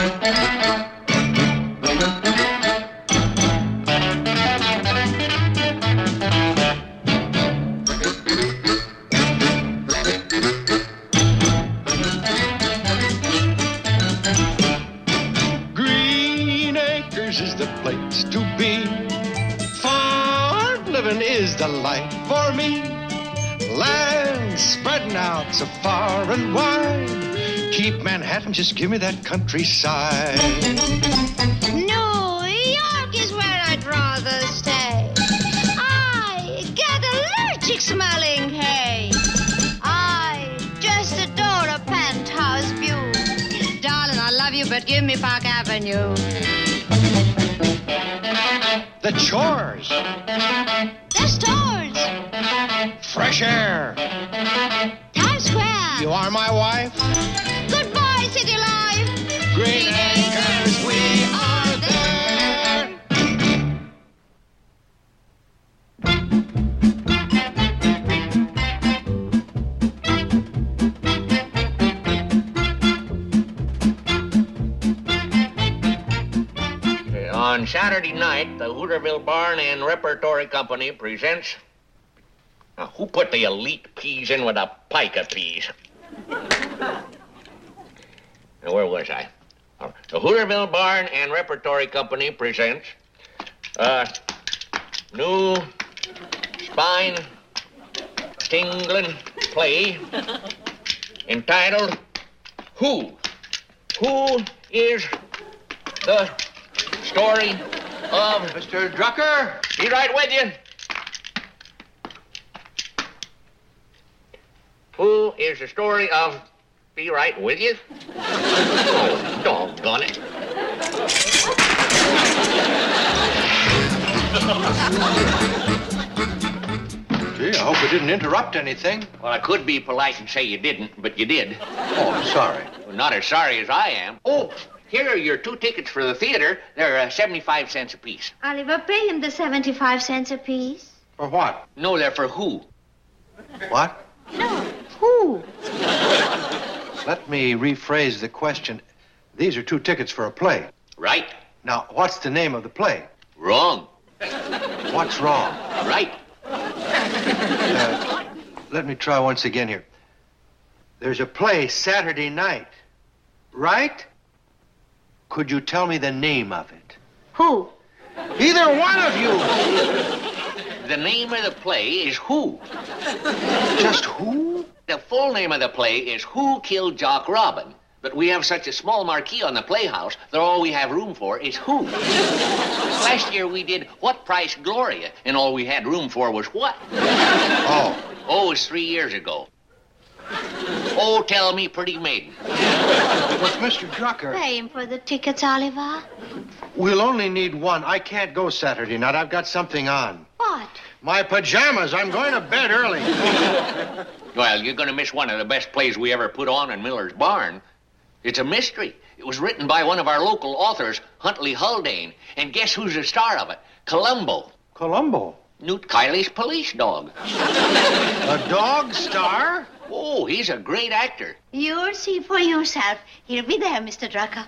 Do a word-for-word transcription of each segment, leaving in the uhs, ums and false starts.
Green Acres is the place to be. Farm living is the life for me. Land spreading out so far and wide. Keep Manhattan, just give me that countryside. New York is where I'd rather stay. I get allergic smelling hay. I just adore a penthouse view. Darling, I love you, but give me Park Avenue. The chores. The stores. Fresh air. Times Square. You are my wife. Goodbye, city life. Green Acres, we are there. On Saturday night, the Hooterville Barn and Repertory Company presents... Now, who put the elite peas in with the pica peas? Now, where was I? Oh, the Hooterville Barn and Repertory Company presents a new spine tingling play entitled Who? Who is the story of... Mister Drucker? Be right with you. Who is the story of... Be right with you? Oh, doggone it. Gee, I hope we didn't interrupt anything. Well, I could be polite and say you didn't, but you did. Oh, I'm sorry. Well, not as sorry as I am. Oh, here are your two tickets for the theater. They're uh, seventy-five cents apiece. Oliver, pay him the seventy-five cents apiece. For what? No, they're for who? What? No, who? Let me rephrase the question. These are two tickets for a play. Right. Now, what's the name of the play? Wrong. What's wrong? Right. Uh, let me try once again here. There's a play Saturday night, right? Could you tell me the name of it? Who? Either one of you. The name of the play is Who. Just who? The full name of the play is Who Killed Jock Robin. But we have such a small marquee on the playhouse that all we have room for is Who. Last year we did What Price Gloria, and all we had room for was what? Oh. Oh, it was three years ago. Oh, tell me, pretty maiden. But Mister Drucker, Pay him for the tickets, Oliver. we'll only need one. I can't go Saturday night. I've got something on. What? My pajamas. I'm going to bed early. Well, you're going to miss one of the best plays we ever put on in Miller's Barn. It's a mystery. It was written by one of our local authors, Huntley Haldane. And guess who's the star of it? Columbo. Columbo. Newt Kiley's police dog. A dog star? Oh, he's a great actor. You'll see for yourself. He'll be there, Mister Drucker.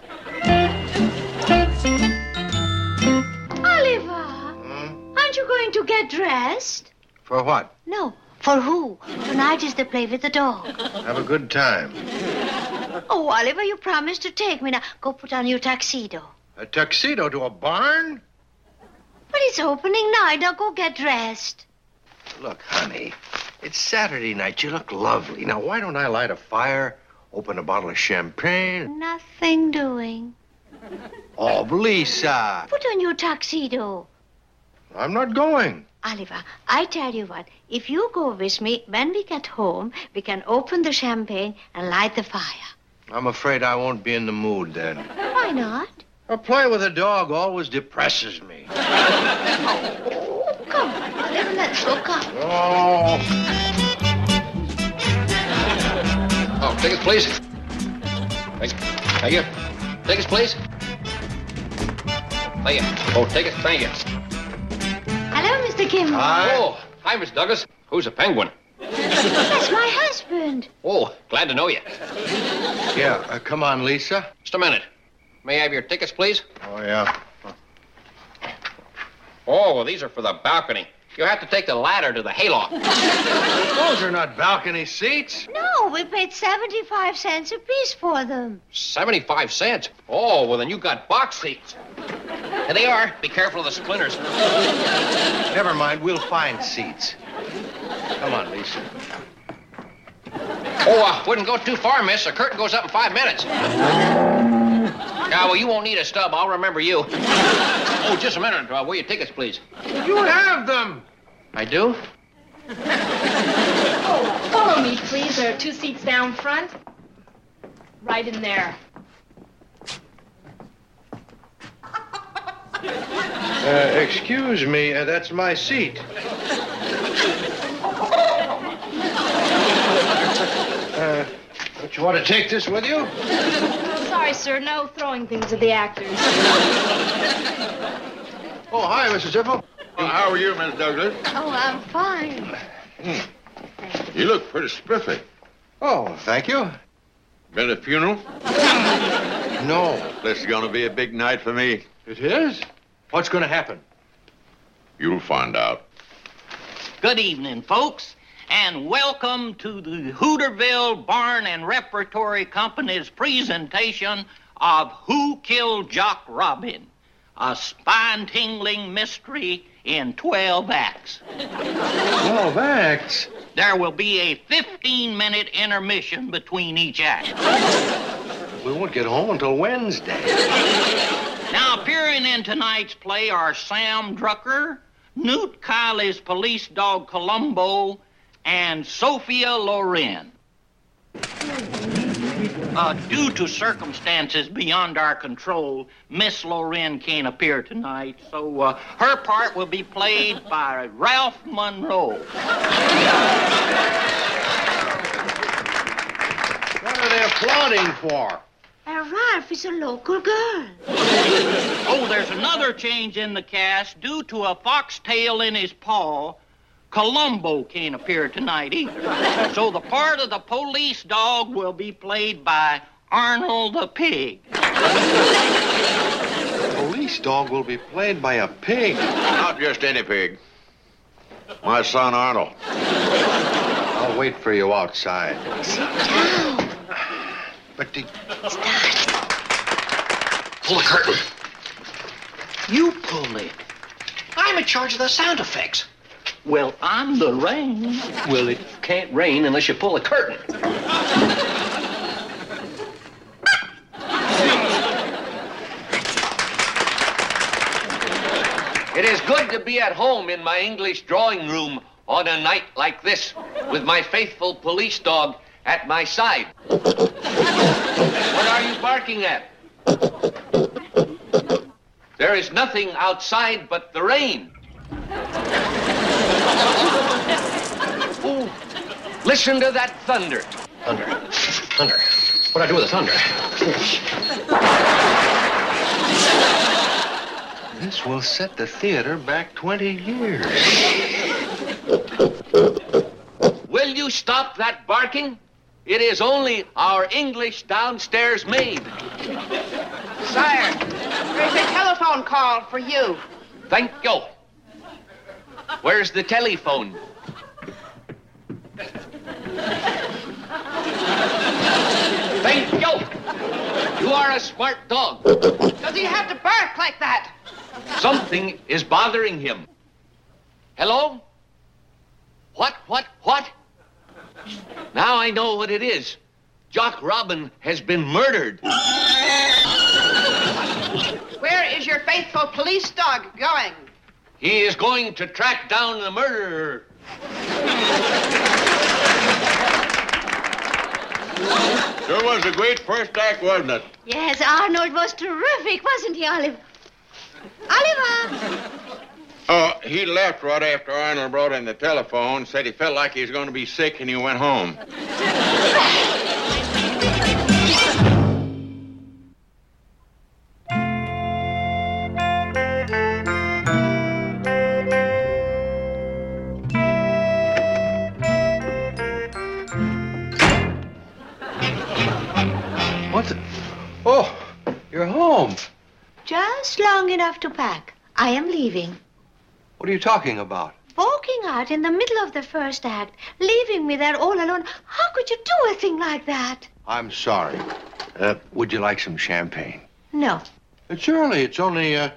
Oliver, Hmm? aren't you going to get dressed? For what? No, for who? Tonight is the play with the dog. Have a good time. Oh, Oliver, you promised to take me. Now, go put on your tuxedo. A tuxedo to a barn? But it's opening night. Now, go get dressed. Look, honey, it's Saturday night. You look lovely. Now, why don't I light a fire, open a bottle of champagne? Nothing doing. Oh, Lisa. Put on your tuxedo. I'm not going. Oliver, I tell you what, if you go with me, when we get home, we can open the champagne and light the fire. I'm afraid I won't be in the mood then. Why not? A play with a dog always depresses me. Oh, come on, Oliver, let's look up. Oh. Oh, tickets, please. Thank, thank you. Tickets, please. Thank you. Oh, tickets, thank you. Hello, Mister Kimball. Hi. Oh, hi, Miss Douglas. Who's a penguin? That's my husband. Oh, glad to know you. Yeah, uh, come on, Lisa. Just a minute. May I have your tickets, please? Oh, yeah. Oh, well, these are for the balcony. You have to take the ladder to the hayloft. Those are not balcony seats. No, we paid seventy-five cents apiece for them. seventy-five cents? Oh, well, then you got box seats. Here they are. Be careful of the splinters. Never mind, we'll find seats. Come on, Lisa. Oh, uh, wouldn't go too far, miss. The curtain goes up in five minutes. Yeah, well, you won't need a stub. I'll remember you. Oh, just a minute. Uh, where are your tickets, please? You have them. I do? Oh, follow me, please. There are two seats down front. Right in there. Uh, excuse me, uh, that's my seat. Uh, don't you want to take this with you? Sorry, sir. No throwing things at the actors. Oh, hi, Missus Ziffel. Well, how are you, Miss Douglas? Oh, I'm fine. You look pretty spiffy. Oh, thank you. Been at a funeral? No. This is going to be a big night for me. It is? What's going to happen? You'll find out. Good evening, folks, and welcome to the Hooterville Barn and Repertory Company's presentation of Who Killed Jock Robin, a spine-tingling mystery in twelve acts. twelve acts? There will be a fifteen-minute intermission between each act. We won't get home until Wednesday. Now, appearing in tonight's play are Sam Drucker, Newt Kiley's police dog Columbo, and Sophia Loren. Uh, due to circumstances beyond our control, Miss Loren can't appear tonight, so uh, her part will be played by Ralph Monroe. What are they applauding for? Uh, Ralph is a local girl. Oh, there's another change in the cast. Due to a foxtail in his paw, Columbo can't appear tonight either. So the part of the police dog will be played by Arnold the Pig. The police dog will be played by a pig. Not just any pig. My son, Arnold. I'll wait for you outside. But the... Pull the curtain. You pull it. I'm in charge of the sound effects. Well, I'm the rain. Well, it can't rain unless you pull the curtain. It is good to be at home in my English drawing room on a night like this with my faithful police dog at my side. What are you barking at? There is nothing outside but the rain. Oh, listen to that thunder. Thunder. Thunder. What'd I do with the thunder? This will set the theater back twenty years. Will you stop that barking? It is only our English downstairs maid. Sire, there's a telephone call for you. Thank you. Where's the telephone? Thank you. You are a smart dog. Does he have to bark like that? Something is bothering him. Hello? What, what, what? Now I know what it is. Jock Robin has been murdered. Where is your faithful police dog going? He is going to track down the murderer. Sure was a great first act, wasn't it? Yes, Arnold was terrific, wasn't he, Oliver? Oliver! Oh, he left right after Arnold brought in the telephone, said he felt like he was going to be sick, and he went home. What's it? Oh, You're home. Just long enough to pack. I am leaving. What are you talking about? Walking out in the middle of the first act, leaving me there all alone. How could you do a thing like that? I'm sorry. Uh, would you like some champagne? No. It's early. It's only, uh,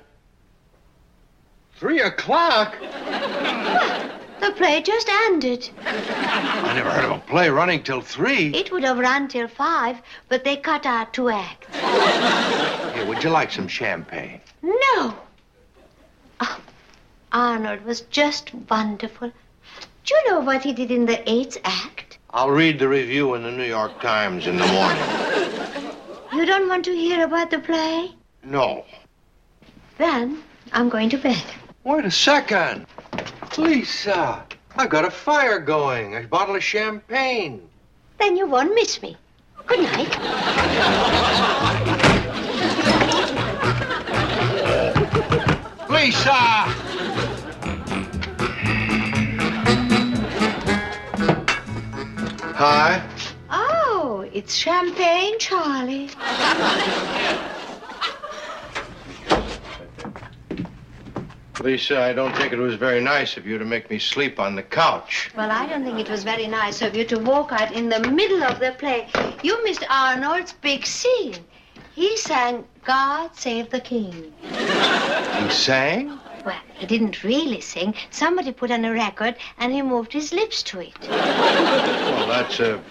three o'clock. What? The play just ended. I never heard of a play running till three. It would have run till five, but they cut out two acts. Here, would you like some champagne? No. Oh, Arnold was just wonderful. Do you know what he did in the eighth act? I'll read the review in the New York Times in the morning. You don't want to hear about the play? No. Then I'm going to bed. Wait a second. Lisa, I've got a fire going. A bottle of champagne. Then you won't miss me. Good night. Lisa! Hi. Oh, it's champagne, Charlie. Lisa, I don't think it was very nice of you to make me sleep on the couch. Well, I don't think it was very nice of you to walk out in the middle of the play. You missed Arnold's big scene. He sang God Save the King. He sang? Well, he didn't really sing. Somebody put on a record, and he moved his lips to it. Well, that's a...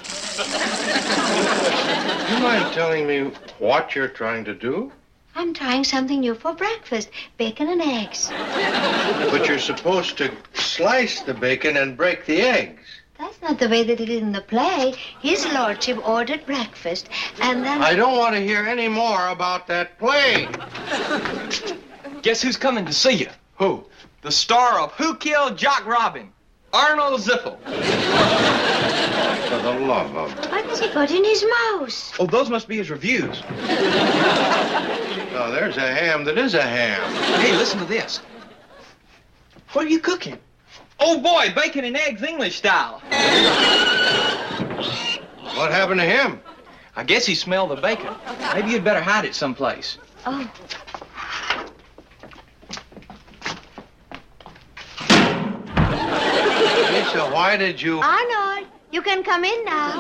You mind telling me what you're trying to do? I'm trying something new for breakfast. Bacon and eggs. But you're supposed to slice the bacon and break the eggs. That's not the way they did it in the play. His lordship ordered breakfast, and then... I don't want to hear any more about that play. Guess who's coming to see you? Who? The star of Who Killed Jock Robin, Arnold Ziffel. For the love of... What has he got in his mouth? Oh, those must be his reviews. Oh, there's a ham that is a ham. Hey, listen to this. What are you cooking? Oh, boy, bacon and eggs English style. What happened to him? I guess he smelled the bacon. Maybe you'd better hide it someplace. Oh. Lisa, why did you... Arnold, you can come in now.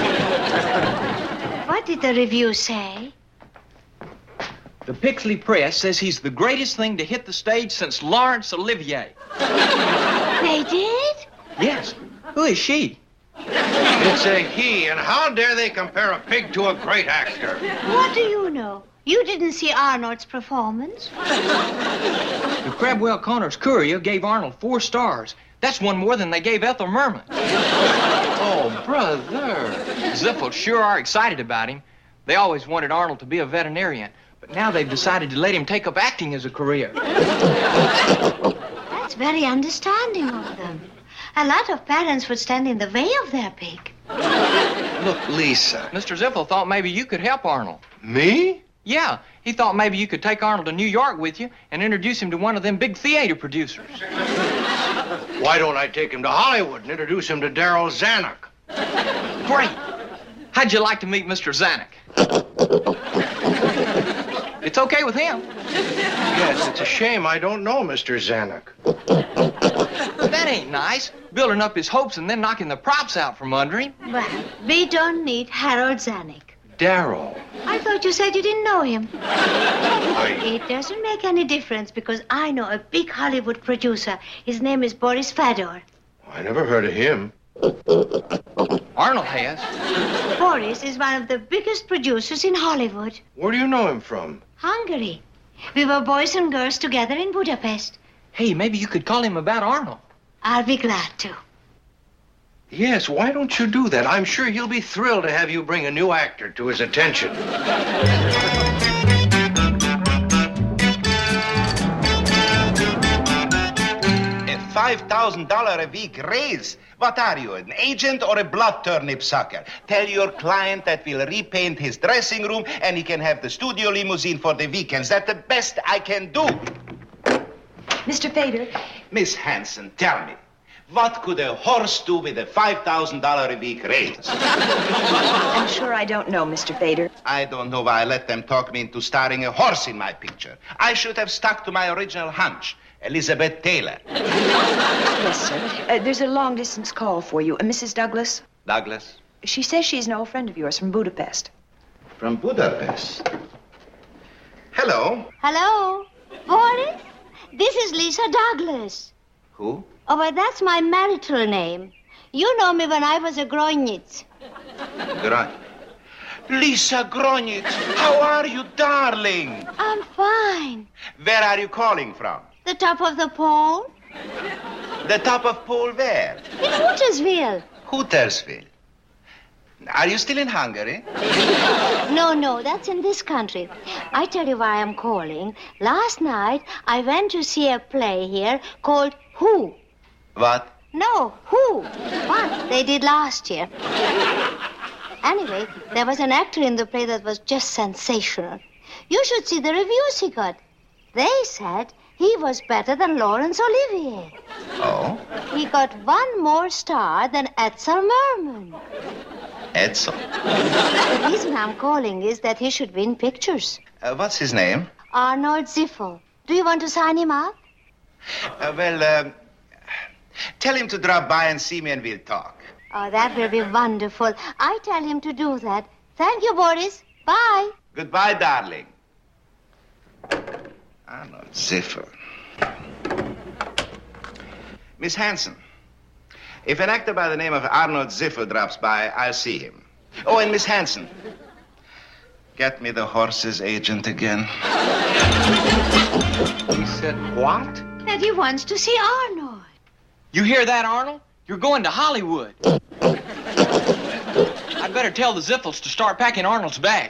What did the review say? The Pixley Press says he's the greatest thing to hit the stage since Laurence Olivier. They did? Yes. Who is she? It's a he, and how dare they compare a pig to a great actor? What do you know? You didn't see Arnold's performance. The Crabwell Connors Courier gave Arnold four stars. That's one more than they gave Ethel Merman. Oh, brother. Ziffel sure are excited about him. They always wanted Arnold to be a veterinarian, but now they've decided to let him take up acting as a career. That's very understanding of them. A lot of parents would stand in the way of their pig. Look, Lisa. Mister Ziffel thought maybe you could help Arnold. Me? Yeah, he thought maybe you could take Arnold to New York with you and introduce him to one of them big theater producers. Why don't I take him to Hollywood and introduce him to Darryl Zanuck? Great. How'd you like to meet Mister Zanuck? It's okay with him. Yes, it's a shame I don't know Mister Zanuck. That ain't nice. Building up his hopes and then knocking the props out from under him. Well, we don't need Harold Zanuck. Darryl. I thought you said you didn't know him. I... It doesn't make any difference because I know a big Hollywood producer. His name is Boris Fedor. I never heard of him. Arnold has. Boris is one of the biggest producers in Hollywood. Where do you know him from? Hungary. We were boys and girls together in Budapest. Hey, maybe you could call him about Arnold. I'll be glad to. Yes, why don't you do that? I'm sure he'll be thrilled to have you bring a new actor to his attention. A five thousand dollars a week raise? What are you, an agent or a blood turnip sucker? Tell your client that we'll repaint his dressing room and he can have the studio limousine for the weekends. That's the best I can do. Mister Fader. Miss Hanson, tell me. What could a horse do with a five thousand dollars a week raise? I'm sure I don't know, Mister Vader. I don't know why I let them talk me into starring a horse in my picture. I should have stuck to my original hunch, Elizabeth Taylor. Yes, sir. Uh, there's a long-distance call for you. Uh, Missus Douglas? Douglas? She says she's an old friend of yours from Budapest. From Budapest? Hello? Hello? Boris? This is Lisa Douglas. Who? Oh, but that's my marital name. You know me when I was a Grognitz. Gron... Lisa Grognitz, how are you, darling? I'm fine. Where are you calling from? The top of the pole? The top of pole where? In Hootersville. Hootersville. Are you still in Hungary? No, no, that's in this country. I tell you why I'm calling. Last night, I went to see a play here called Who? What? No, Who? What they did last year. Anyway, there was an actor in the play that was just sensational. You should see the reviews he got. They said he was better than Laurence Olivier. Oh? He got one more star than Edsel Merman. Edsel? The reason I'm calling is that he should win pictures. Uh, what's his name? Arnold Ziffel. Do you want to sign him up? Uh, well, um, tell him to drop by and see me and we'll talk. Oh, that will be wonderful. I tell him to do that. Thank you, Boris. Bye. Goodbye, darling. Arnold Ziffel. Miss Hanson, if an actor by the name of Arnold Ziffel drops by, I'll see him. Oh, and Miss Hanson, get me the horse's agent again. He said what? That he wants to see Arnold. You hear that, Arnold? You're going to Hollywood. I'd better tell the Ziffels to start packing Arnold's bag.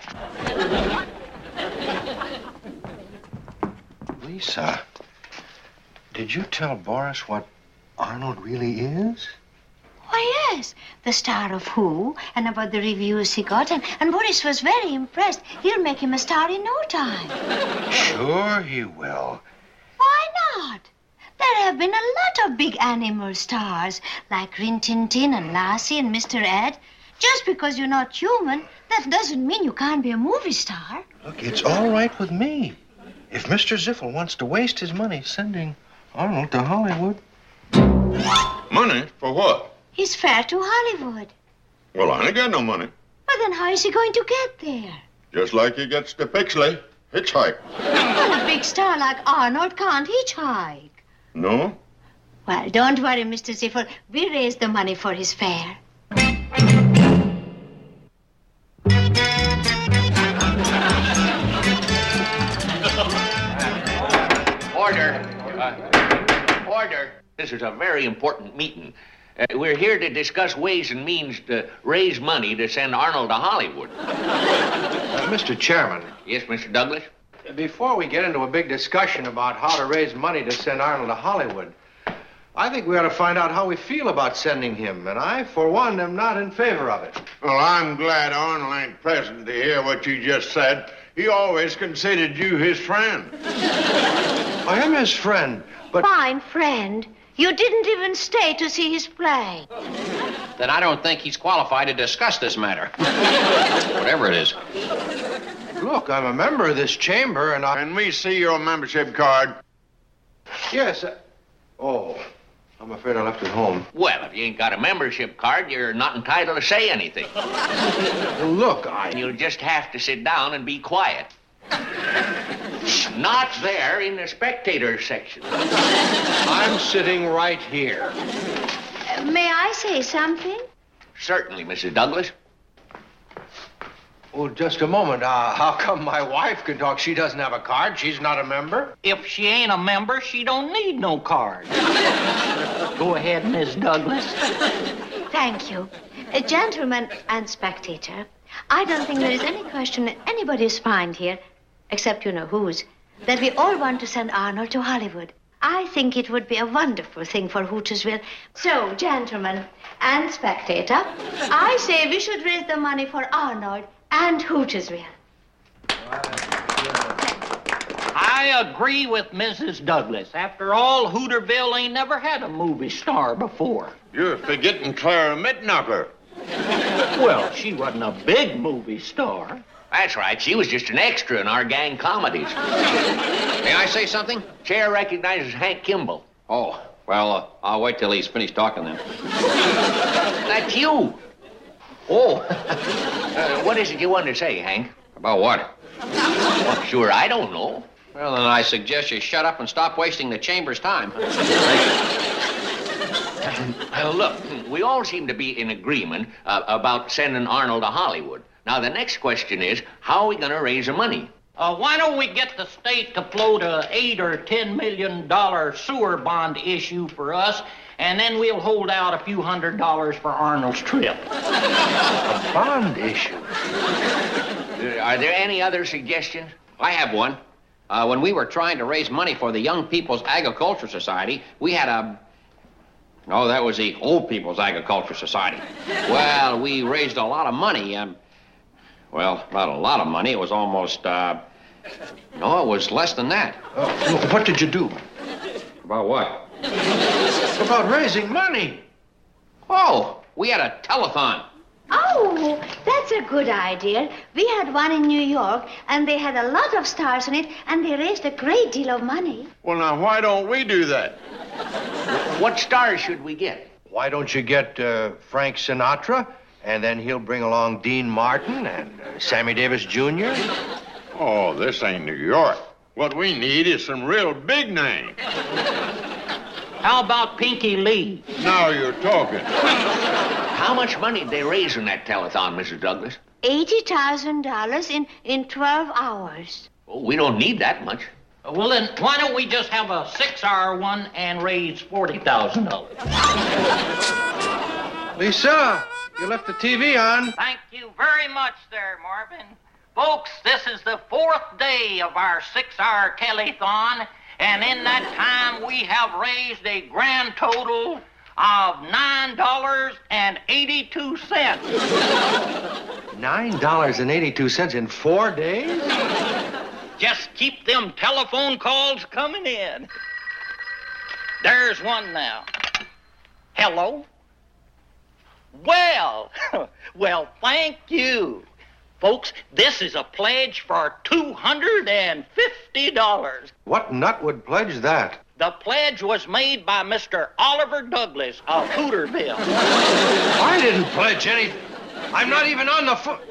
Lisa, did you tell Boris what Arnold really is? Why, yes. The star of Who, and about the reviews he got, and, and Boris was very impressed. He'll make him a star in no time. Sure he will. Why not? There have been a lot of big animal stars, like Rin Tin Tin and Lassie and Mister Ed. Just because you're not human, that doesn't mean you can't be a movie star. Look, it's all right with me. If Mister Ziffel wants to waste his money sending Arnold to Hollywood. Money? For what? His fare to Hollywood. Well, I ain't got no money. But then how is he going to get there? Just like he gets to Pixley. Hitchhike. Well, a big star like Arnold can't hitchhike. No? Well, don't worry, Mister Ziffel. We raised the money for his fare. Order. Uh, order. This is a very important meeting. Uh, we're here to discuss ways and means to raise money to send Arnold to Hollywood. Uh, Mister Chairman. Yes, Mister Douglas? Before we get into a big discussion about how to raise money to send Arnold to Hollywood, I think we ought to find out how we feel about sending him, and I, for one, am not in favor of it. Well, I'm glad Arnold ain't present to hear what you just said. He always considered you his friend. I am his friend, but... Fine friend. You didn't even stay to see his play. Then I don't think he's qualified to discuss this matter. Whatever it is. Look, I'm a member of this chamber, and I... Can we see your membership card? Yes. Uh... Oh, I'm afraid I left it home. Well, if you ain't got a membership card, you're not entitled to say anything. Look, I... You'll just have to sit down and be quiet. Not there in the spectator section. I'm sitting right here. Uh, may I say something? Certainly, Missus Douglas. Oh, just a moment. Uh, how come my wife can talk? She doesn't have a card. She's not a member. If she ain't a member, she don't need no card. Go ahead, Miss Douglas. Thank you. Uh, gentlemen and spectator, I don't think there is any question in anybody's mind here, except you know whose, that we all want to send Arnold to Hollywood. I think it would be a wonderful thing for Hootersville. So, gentlemen and spectator, I say we should raise the money for Arnold and Hootersville. I I agree with Missus Douglas. After all, Hooterville ain't never had a movie star before. You're forgetting Clara Mittknocker. Well, she wasn't a big movie star. That's right. She was just an extra in our gang comedies. May I say something? Chair recognizes Hank Kimball. Oh, well, uh, I'll wait till he's finished talking then. That's you. Oh. uh, what is it you wanted to say, Hank? About what? Well, sure, I don't know. Well, then I suggest you shut up and stop wasting the chamber's time. Uh, look, we all seem to be in agreement uh, about sending Arnold to Hollywood. Now, the next question is, how are we going to raise the money? Uh, why don't we get the state to float a eight or ten million dollar sewer bond issue for us, and then we'll hold out a few hundred dollars for Arnold's trip. A bond issue? Uh, are there any other suggestions? I have one. Uh, when we were trying to raise money for the Young People's Agriculture Society, we had a... No, that was the Old People's Agriculture Society. Well, we raised a lot of money. Um, well, not a lot of money. It was almost, uh... No, it was less than that. Uh, what did you do? About what? About raising money. Oh, we had a telethon. Oh, that's a good idea. We had one in New York, and they had a lot of stars in it, and they raised a great deal of money. Well, now, why don't we do that? What stars should we get? Why don't you get uh, Frank Sinatra, and then he'll bring along Dean Martin and uh, Sammy Davis Junior? Oh, this ain't New York. What we need is some real big names. How about Pinky Lee? Now you're talking. How much money did they raise in that telethon, Missus Douglas? eighty thousand dollars in, in twelve hours. Oh, we don't need that much. Uh, well, then, why don't we just have a six-hour one and raise forty thousand dollars? Lisa, you left the T V on. Thank you very much there, Marvin. Folks, this is the fourth day of our six-hour telethon, and in that time we have raised a grand total of nine dollars and eighty-two cents. nine dollars and eighty-two cents in four days? Just keep them telephone calls coming in. There's one now. Hello? Well, well, thank you. Folks, this is a pledge for two hundred fifty dollars. What nut would pledge that? The pledge was made by Mister Oliver Douglas of Hooterville. I didn't pledge anything. I'm not even on the phone.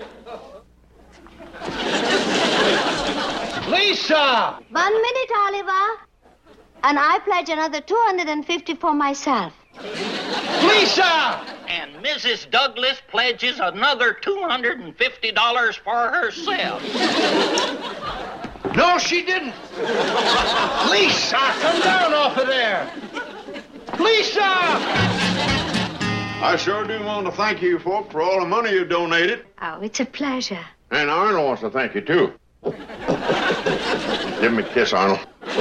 Lisa! One minute, Oliver. And I pledge another two hundred fifty for myself. Lisa! And Missus Douglas pledges another two hundred fifty dollars for herself. No, she didn't. Lisa, come down off of there. Lisa! I sure do want to thank you, folk, for all the money you donated. Oh, it's a pleasure. And Arnold wants to thank you, too. Give me a kiss, Arnold.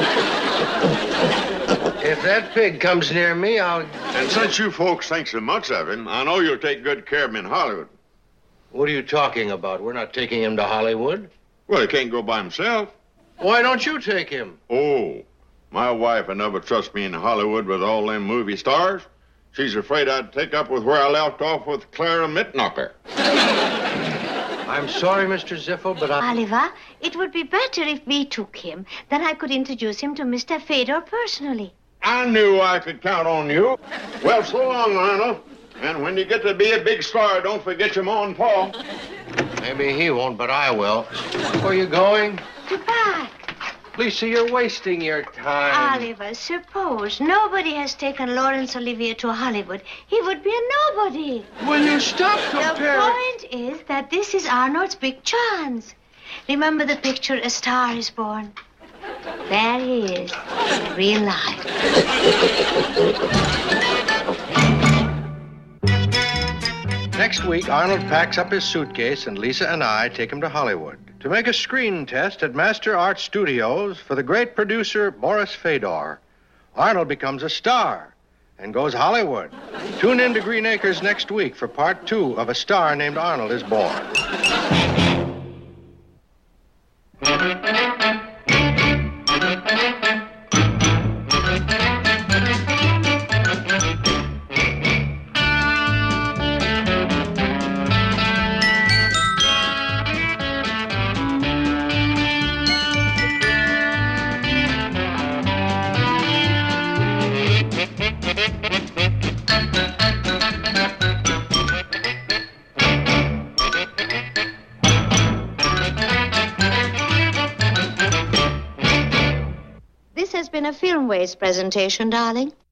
If that pig comes near me, I'll... And since you folks think so much of him, I know you'll take good care of him in Hollywood. What are you talking about? We're not taking him to Hollywood. Well, he can't go by himself. Why don't you take him? Oh, my wife would never trust me in Hollywood with all them movie stars. She's afraid I'd take up with where I left off with Clara Mittknocker. I'm sorry, Mister Ziffel, but I... Oliver, it would be better if we took him. Then I could introduce him to Mister Fedor personally. I knew I could count on you. Well, so long, Arnold. And when you get to be a big star, don't forget your Ma and Pa. Maybe he won't, but I will. Where are you going? To back. Lisa, you're wasting your time. Oliver, suppose nobody has taken Laurence Olivier to Hollywood. He would be a nobody. Will you stop comparing? The point is that this is Arnold's big chance. Remember the picture A Star is Born? There he is, in real life. Next week, Arnold packs up his suitcase, and Lisa and I take him to Hollywood to make a screen test at Master Art Studios for the great producer Boris Fedor. Arnold becomes a star and goes Hollywood. Tune in to Green Acres next week for part two of A Star Named Arnold is Born. has been a Film Waste presentation, darling.